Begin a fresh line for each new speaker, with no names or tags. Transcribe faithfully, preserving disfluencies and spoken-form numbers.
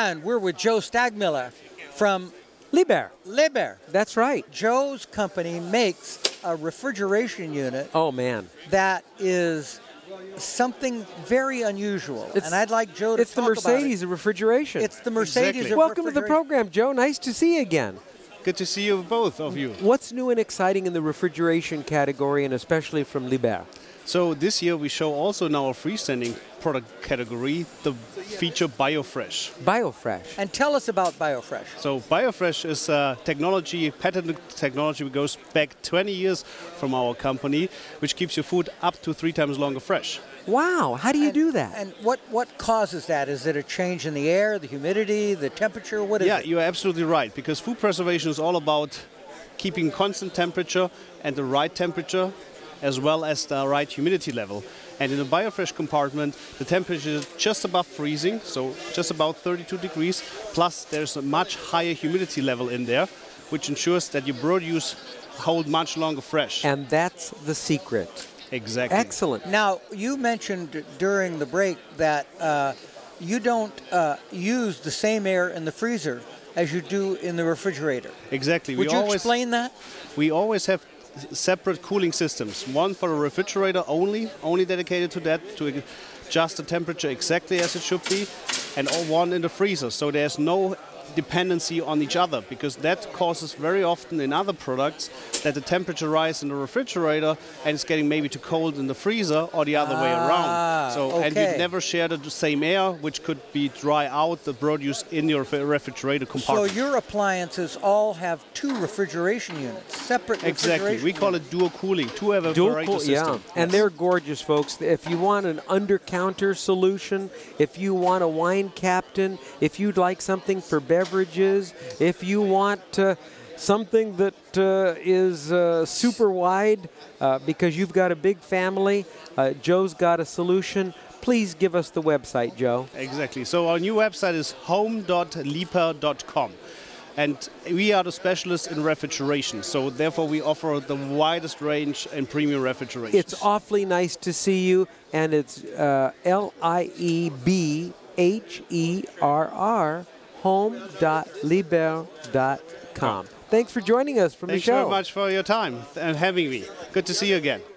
And we're with Joe Stagmiller from
Liebherr.
Liebherr.
That's right.
Joe's company makes a refrigeration unit
Oh, man.
that is something very unusual.
It's-
and I'd like Joe to
It's the
talk
Mercedes of refrigeration.
about it. It's the Mercedes
Exactly.
of
Welcome to the
refrigeration.
program, Joe. Nice to see you again.
Good to see you, both of you.
What's new and exciting in the refrigeration category, and especially from Liebherr?
So this year we show also in our freestanding product category the feature BioFresh.
BioFresh.
And tell us about BioFresh.
So BioFresh is a technology, patented technology that goes back twenty years from our company, which keeps your food up to three times longer fresh.
Wow. How do you
and,
do that?
And what, what causes that? Is it a change in the air, the humidity, the temperature? What is
Yeah,
it?
you're absolutely right, because food preservation is all about keeping constant temperature and the right temperature, as well as the right humidity level. And in the BioFresh compartment, the temperature is just above freezing, so just about thirty-two degrees, plus there's a much higher humidity level in there, which ensures that your produce hold much longer fresh.
And that's the secret.
Exactly.
Excellent.
Now, you mentioned during the break that uh, you don't uh, use the same air in the freezer as you do in the refrigerator.
Exactly.
Would
we
you
always,
explain that?
We always have separate cooling systems. One for the refrigerator only, only dedicated to that, to adjust the temperature exactly as it should be, and one in the freezer. So there's no dependency on each other, because that causes very often in other products that the temperature rises in the refrigerator and it's getting maybe too cold in the freezer, or the other way
Ah,
around. So and
okay.
you never share the same air, which could be dry out the produce in your refrigerator compartment.
So your appliances all have two refrigeration units, separate
Exactly.
refrigeration
We call
units.
it dual cooling, two
Dual
evaporator
cool- yeah,
system.
and they're gorgeous, folks. If you want an under-counter solution, if you want a wine captain, if you'd like something for beverages, if you want uh, something that uh, is uh, super wide uh, because you've got a big family, uh, Joe's got a solution. Please give us the website, Joe.
Exactly. So our new website is home dot liebherr dot com. And we are the specialists in refrigeration, so therefore we offer the widest range in premium refrigeration.
It's awfully nice to see you, and it's uh, L I E B H E R R, home dot liebherr dot com. Thanks for joining us from
Thanks
the show.
very much for your time and having me. Good to see you again.